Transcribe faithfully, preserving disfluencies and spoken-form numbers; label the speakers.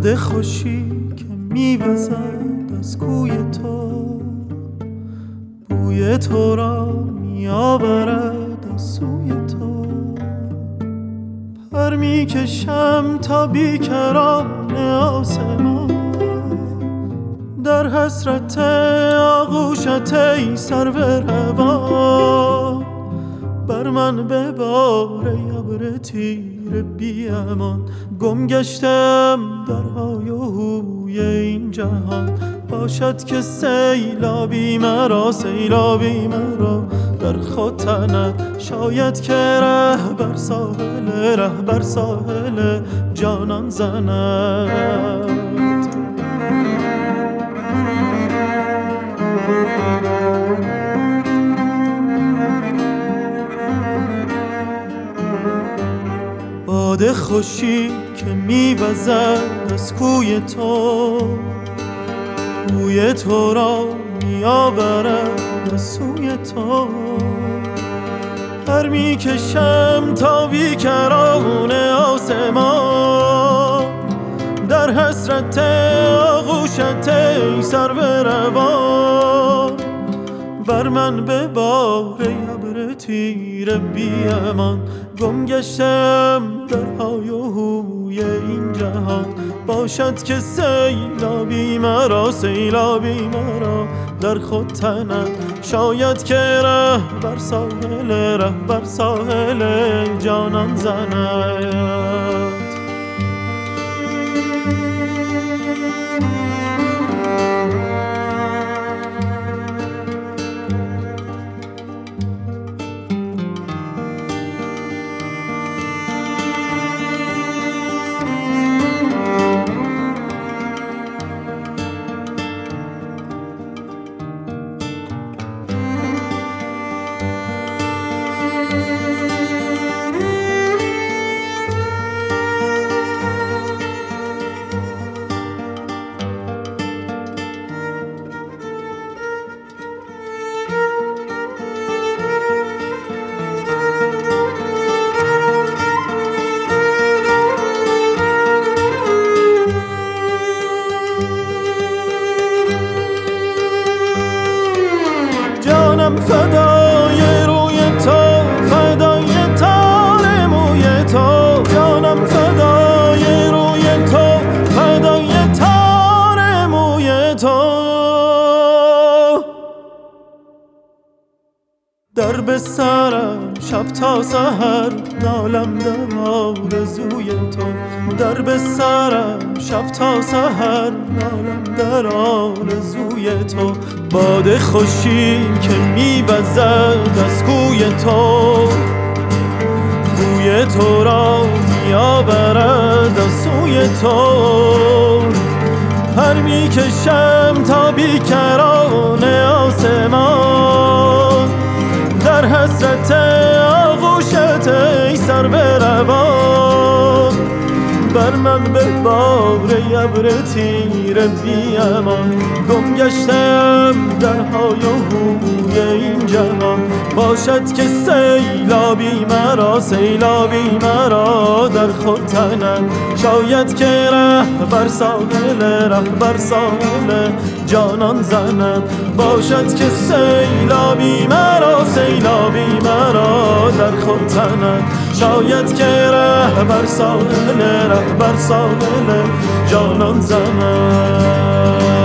Speaker 1: باد خوشی که میوزد از کوی تو، بوی تو را میآورد از سوی تو. پر میکشم تا بیکران آسمان، در حسرت آغوشت ای سرو روان. بر من ببار ای ابر تیر بی امان، گم گشتم در های و هوی این جهان. باشد که سیلابی مرا، سیلابی مرا در خود تند. شاید که ره بر ساحل، ره بر ساحل جانان زند. باد خوشی که میوزد از کوی تو، بوی تو را میآورد از سوی تو. پر میکشم تا بیکران آسمان، در حسرت آغوشت ای سرو روان. بر من ببار ای ابر تیر بی امان، گم گشتم در های و هوی این جهان. باشد که سیلابی مرا، سیلابی مرا در خود تند. شاید که ره بر ساحل، ره بر ساحل جانان زند. فدای روی تو، فدای تار موی تو. جانم فدای روی تو، فدای تار موی تو. در بسترم شب تا سحر نالم در آرزوی تو. در بسترم شب تا سحر نالم در آرزوی تو. باد خوشی که میوزد از کوی تو، بوی تو را میآورد از سوی تو. پر میکشم تا بیکران آسمان، در حسرت آغوشت ای سرو روان. بر من ببار ای ابر تیر بی امان، گم گشتم در های و هوی این جهان. باشد که سیلابی مرا، سیلابی مرا در خود تند. شاید که ره بر ساحل، ره بر ساحل جانان زند. باشد که سیلابی مرا، سیلابی مرا در خود تند. شاید که ره بر ساحل، ره بر ساحل جانان زند.